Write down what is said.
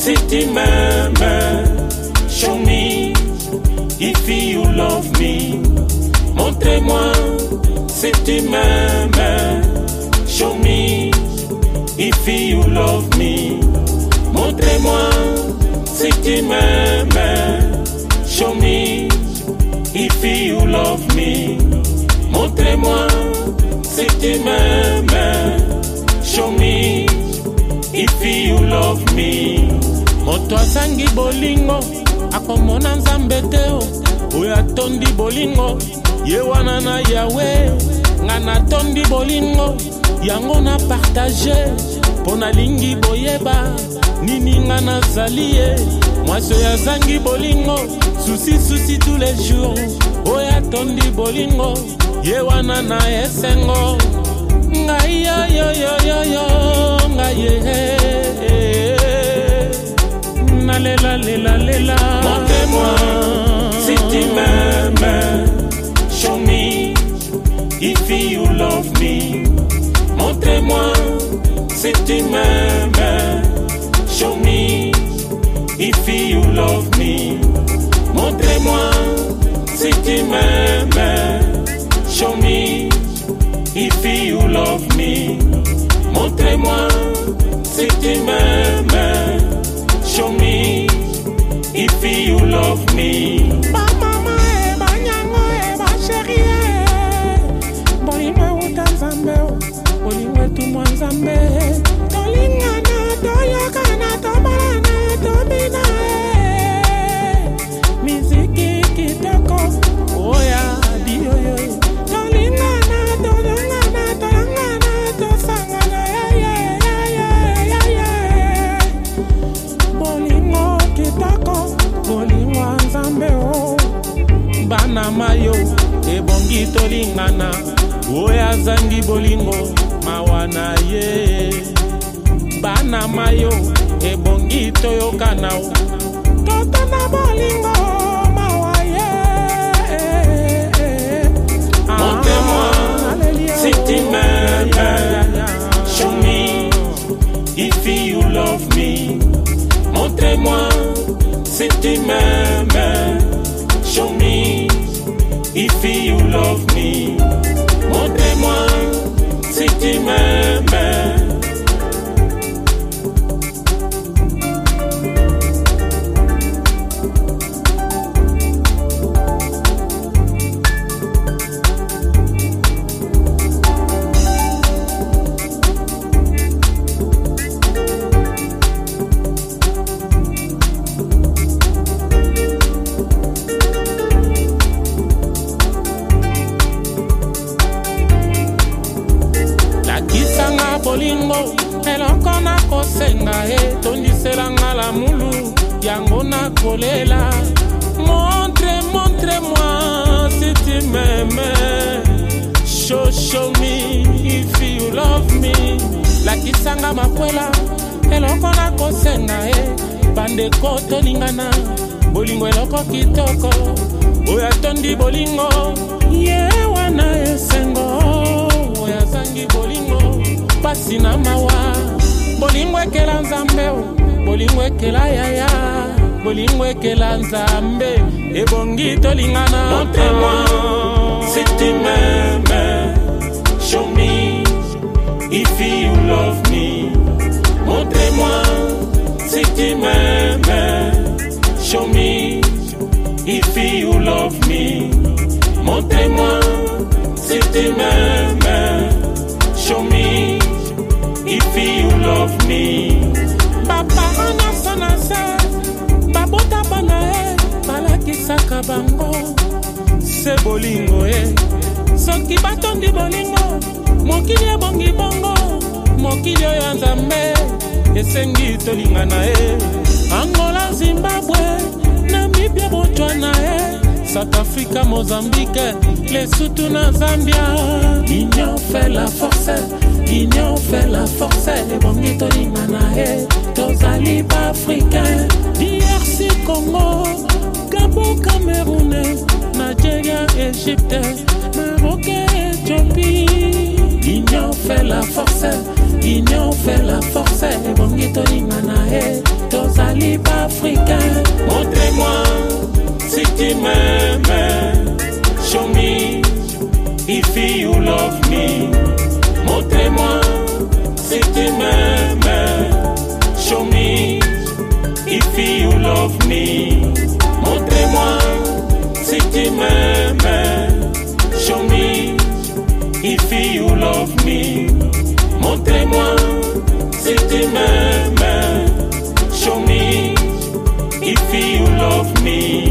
si tu m'aimes, show me if you love me. Montrez-moi si tu m'aimes, show me if you love me. Montrez-moi si tu m'aimes, show me if you love me. Montrez-moi si tu m'aimes, show me if you love me. Moto asangi bolingo akomona nzambe teo, oya tondi bolingo ye wana na yawe. Ngana tondi bolingo yango na partage, pona lingi boyeba nini ngana zalie. Mwaso ya zangi bolingo susi tous les jours, oya tondi bolingo ye wana na esengo. Ngai yo ngai na lela. Montrez-moi si tu m'aimes, show me if you love me. Montrez-moi si tu m'aimes, show me if you love me. Montrez-moi si tu m'aimes, show me if you love me. Montrez-moi si tu m'aimes, show me if you love me. Ba mama ba nyango ba chérie, bolingo uta nzambe, bolingo tu mwanzambe. Tolingana toyokana tobalana tobina, miziki kitoko oya dioyo. Tolingana tosangana bolingo kitoko bolingo nzambe o. Bana mayo ebongi tolingana, oya zangi bolingo mawana ye. Bana mayo ebongi toyokana o, totana bolingo mawaye. Montrez-moi si tu m'aimes, show me if you love me. Montrez-moi si tu m'aimes, show me if you love me. Montrez-moi si tu m'aimes. Bolingo eloko na kosenga tondiselanga la mulu yango na kolela. Montrez-moi si tu m'aimes, show me if you love me. Lakisanga makwela eloko na kosenga bandeko tolingana, bolingo eloko kitoko oya tondi bolingo ye wana esengo. Oya zangi bolingo pasi na mawa, bolingo ekela nzambe, bolingo ekela yaya, bolingo ekela nzambe ebongi tolingana. Montrez-moi si tu m'aimes, show me if you love me. Montrez-moi si tu m'aimes, show me if you love me. Montrez-moi si tu m'aimes, show me if you love me. Papa nasa babota bana balakisaka bango se bolingo soki batondi bolingo mokili ebongi bongo, mokili oyo nzambe esengi tolingana Angola, Zimbabwe, Namibia, Botswana, South Africa, Mozambique, Lesotho na Zambia. L'union fait la force, l'union fait la force. Les bongi tolingana tozali ba africain. DRC, Congo, Gabon, Cameroun, Nigeria, Égypte, Maroc, Éthiopie. L'union fait la force, union fait la force. Bongi tolingana tozali pas africain. Montrez-moi si tu m'aimes. Show me if you love me. Montrez-moi si tu m'aimes. Show me if you love me. Montrez-moi si tu m'aimes. Show me if you love me. Montrez-moi si tu m'aimes. Show me if you love me.